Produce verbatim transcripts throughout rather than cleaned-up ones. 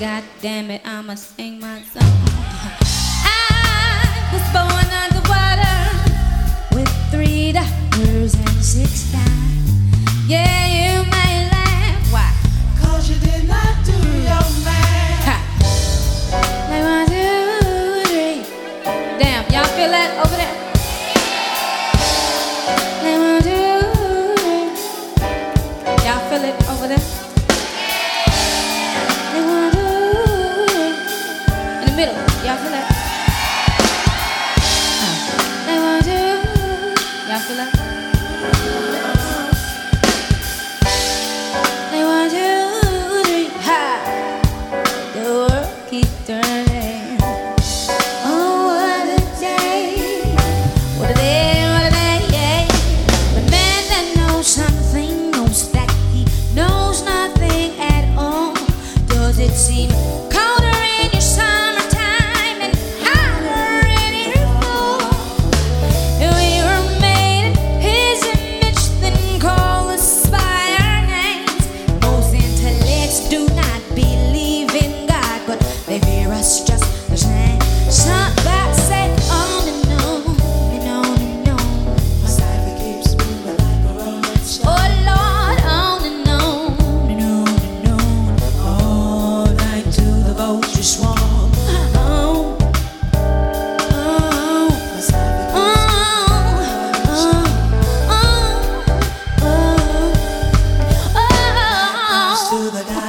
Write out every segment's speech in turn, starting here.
God damn it, I'ma sing my song. I was born underwater with three doctors and six dimes. Yeah, you may laugh. Why? Cause you did not do your math. Ha. Like one, two, three. Damn, y'all feel that over there? Like one, two, three. Y'all feel it over there? Like one, two, three. In the middle, y'all feel that? Uh. Like one, two. Y'all feel that? Like one, two, three. Ha! The world keeps turning. Oh, what a day! What a day! What a day! Yeah. The man that knows something knows that he knows nothing at all. Does it seem colder in your summertime and hotter in your fall? We were made in His image, then call us by our names. Most intellects do not believe in God, but they fear us just the same. Somebody say, on and on and on and on. My cipher keeps moving like a rolling stone. Oh Lord, on and on and on and on. All night till the vultures swarm. Oh, oh, My cipher oh, oh, oh, oh, to oh. the God.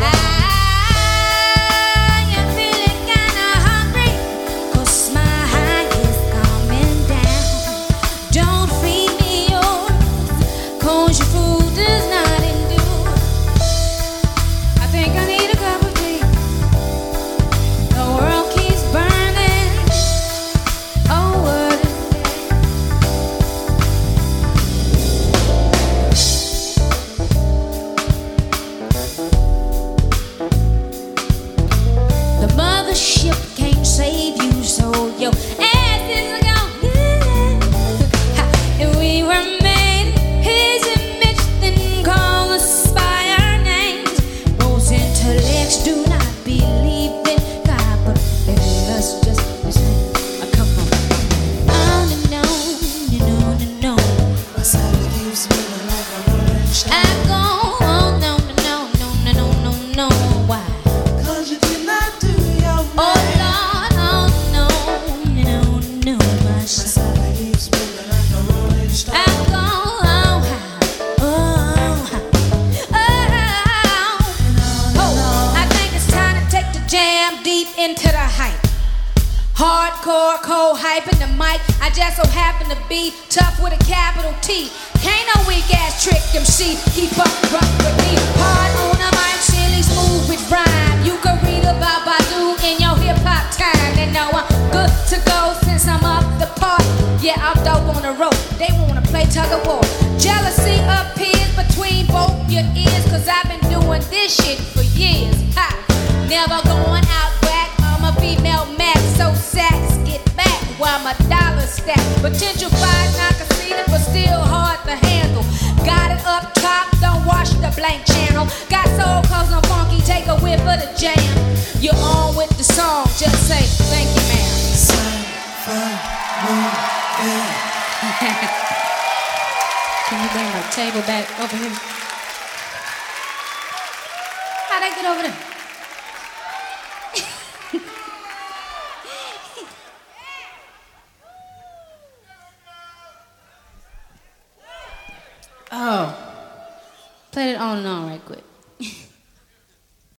I am feeling kinda hungry, 'cause my high is coming down. Don't feed me yours, 'cause your food does not endure. I think I need a cup of tea. The world keeps burning. Oh, what a The mothership can't save you, so your ass is gone. And we were made in His image, then call us by our names. Most intellects do not believe in God, but they fear us just the same. Uh, come on. On and on and on and on. My cipher keeps moving like a rolling stone. I go on, no, no, no, no, no, no, no. Why? Cause you did not do your Oh math. Lord, oh no, no, no, my My son. cipher keeps moving like a rolling stone. I go on high, oh, high, oh, oh. I think it's time to take the jam deep into the hype. Hardcore, cold hype in the mic. I just so happen to be tough with a capital T. Can't no weak ass trick M C. Keep up, rough with me. Hard on the mic, silly smooth with rhyme. You can read about Badu in your hip hop time. They know I'm good to go since I'm up the party. Yeah, I'm dope on the road. They wanna play tug of war. Jealousy appears between both your ears, 'cause I've been doing this shit for years. Ha! Never going out back. I'm a female max, so sacks get back while my dollars stack. Potential buy, not conceited, but still hard to handle. Got it up top, don't watch the blank channel. Got soul cause I'm funky, take a whip of the jam. You're on with the song, just say thank you, ma'am. Cipher moving. Can you bring my table back over here? How'd I get over there? Oh, played it on and on right quick.